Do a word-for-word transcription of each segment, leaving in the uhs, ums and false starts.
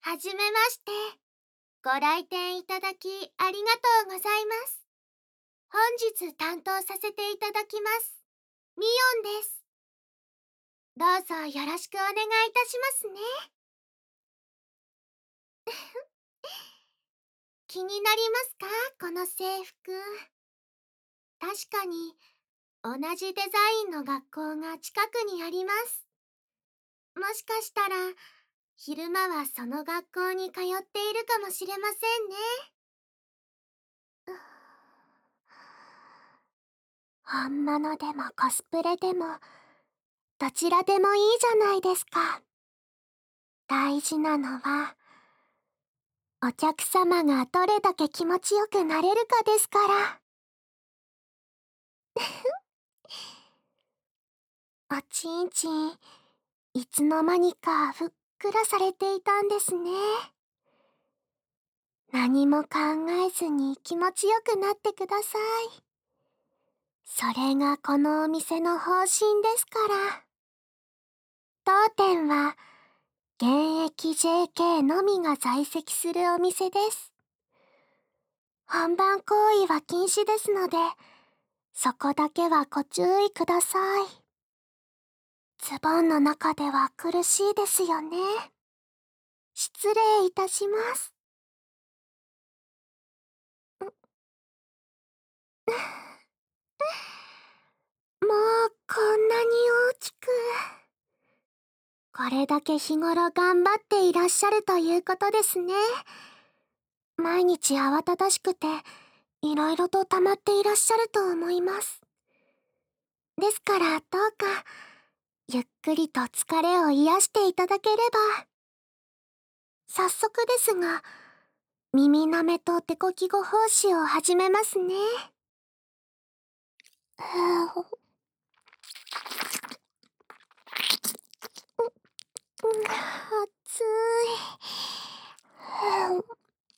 はじめまして。ご来店いただきありがとうございます。本日担当させていただきます。ミオンです。どうぞよろしくお願いいたしますね。気になりますか、この制服。確かに、同じデザインの学校が近くにあります。もしかしたら、昼間はその学校に通っているかもしれませんね。本物でもコスプレでも、どちらでもいいじゃないですか。大事なのは、お客様がどれだけ気持ちよくなれるかですから。おちんちん、いつの間にかふっくらされていたんですね。何も考えずに気持ちよくなってください。それがこのお店の方針ですから。当店は、現役 ジェーケー のみが在籍するお店です。本番行為は禁止ですので、そこだけはご注意ください。ズボンの中では苦しいですよね。失礼いたします。もうこんなに大きく。これだけ日頃頑張っていらっしゃるということですね。毎日慌ただしくて、いろいろと溜まっていらっしゃると思います。ですからどうか、ゆっくりと疲れを癒していただければ。早速ですが、耳なめと手こきご奉仕を始めますね。暑い。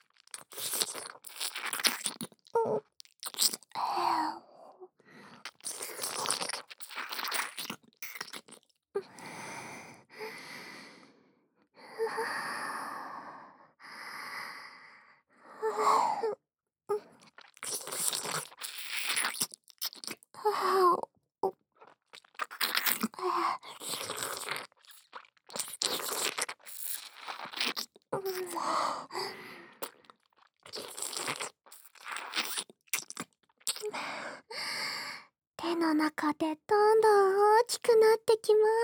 手の中でどんどん大きくなってきます。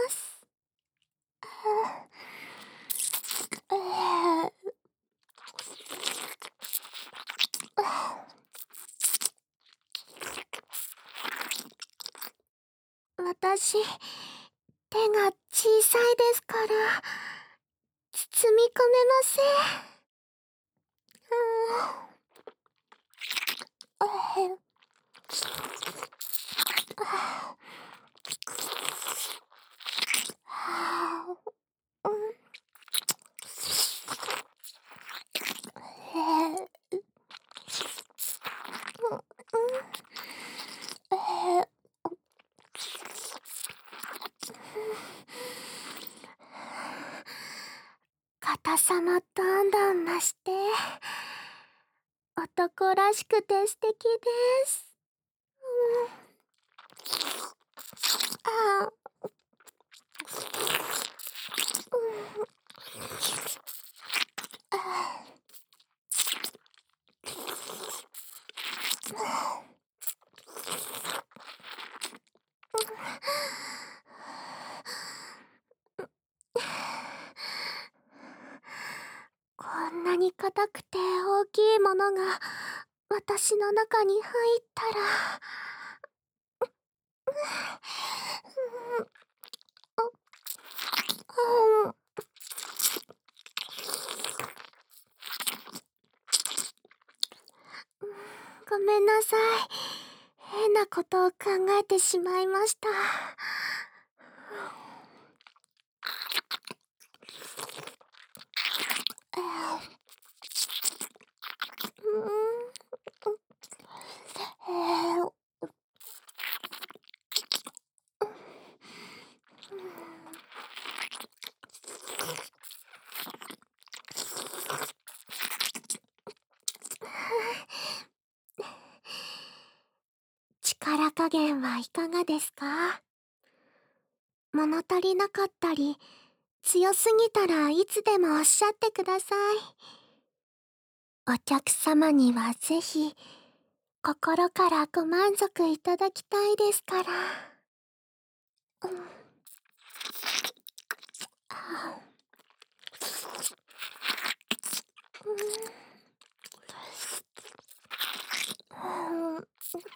私、手が小さいですから、包み込めません。硬さもどんどん増して、男らしくて素敵です。あこんなに硬くて大きいものが私の中に入ったら。ごめんなさい。変なことを考えてしまいました。 力加減はいかがですか？物足りなかったり、強すぎたらいつでもおっしゃってください。お客様にはぜひ、心からご満足いただきたいですから。うん、あうんうん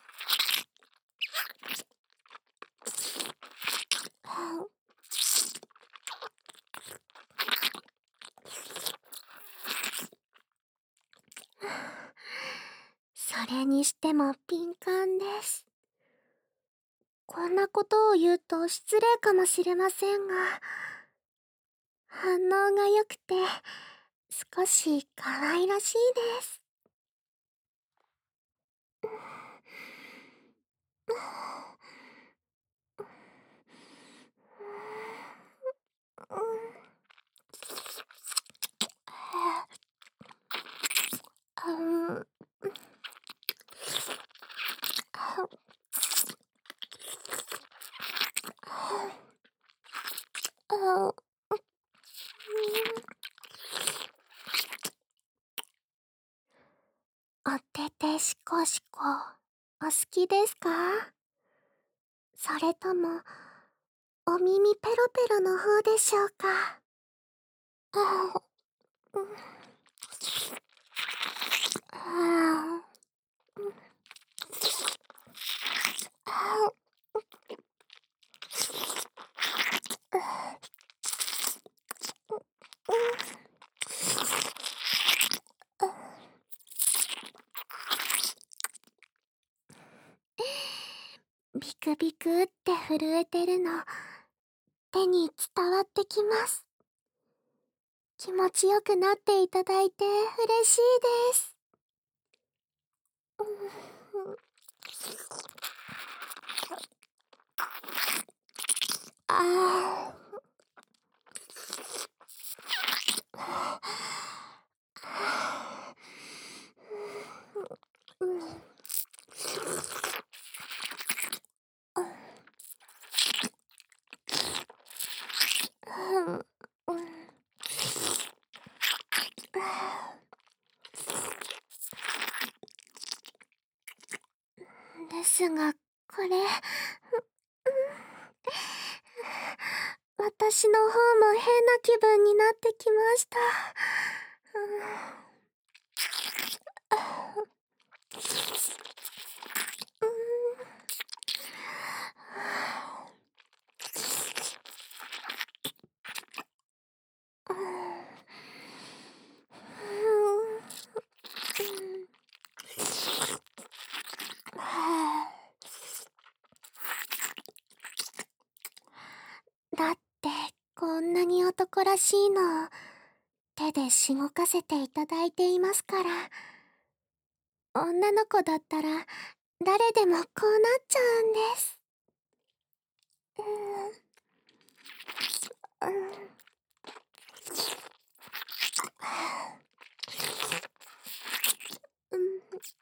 それにしても敏感です。こんなことを言うと失礼かもしれませんが、反応が良くて、少し可愛らしいです。うん、おててしこしこ、お好きですか？それとも、お耳ペロペロの方でしょうか？あうん、ああビクビクって震えてるの、手に伝わってきます。気持ちよくなっていただいて嬉しいです。うんあーうんうんうんですが、これ、私の方も変な気分になってきました。だって、こんなに男らしいのを手でしごかせていただいていますから。女の子だったら誰でもこうなっちゃうんです。うん、うん、うん、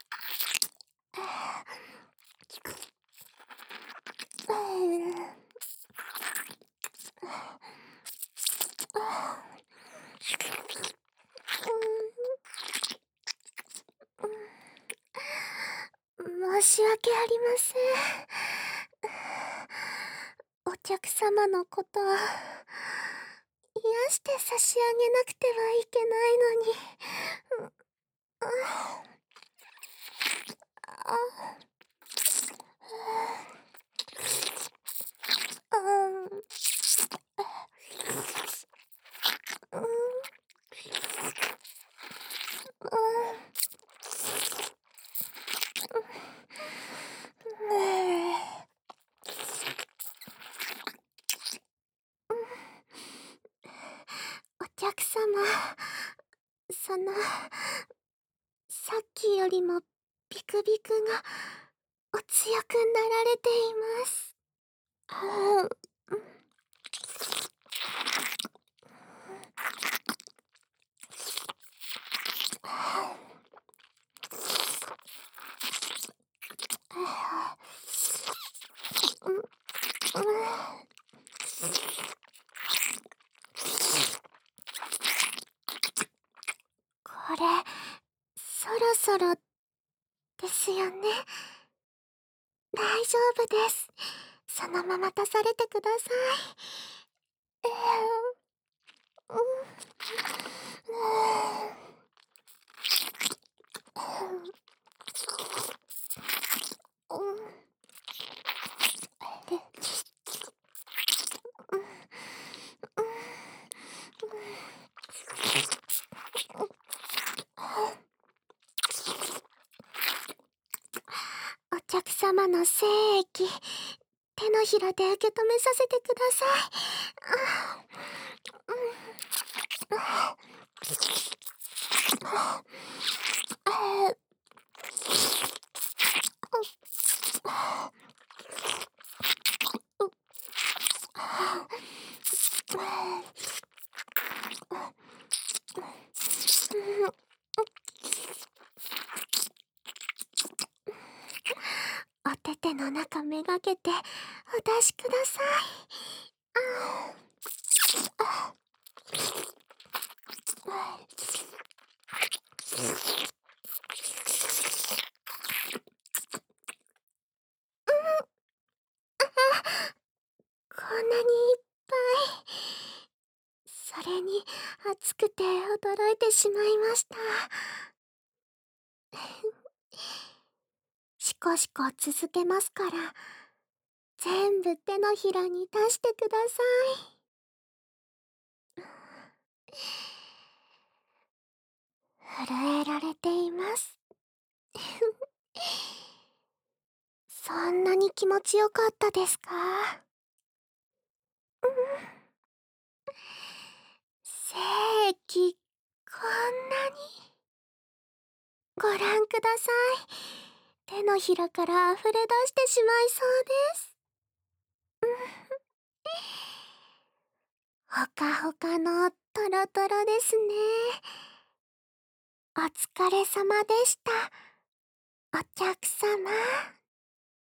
うん、申し訳ありません。お客様のことを癒して差し上げなくてはいけないのに。あ、うん、うんお客様、その、さっきよりもビクビクがお強くなられています。あれ、そろそろですよね。大丈夫です。そのまま出されてください。えー、うん、うん、うん、お客様の精液、手のひらで受け止めさせてください。えーお手手の中めがけてお出しください。こんなにいっぱい。それに暑くて驚いてしまいました。しこしこ続けますから、全部手のひらに出してください。震えられています。そんなに気持ちよかったですか？精液、こんなに。ご覧ください。手のひらから溢れ出してしまいそうです。ほかほかのトロトロですね。お疲れ様でした。お客様。